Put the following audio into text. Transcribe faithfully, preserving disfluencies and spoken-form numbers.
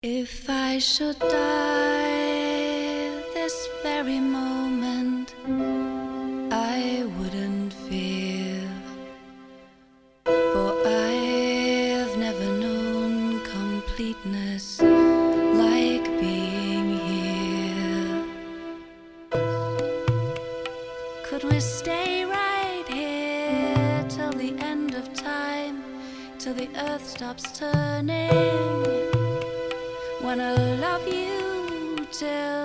If I should die this very moment, I wouldn't fear, for I've never known completeness like being here. Could we stay right here till the end of time, till the earth stops turning? Wanna love you till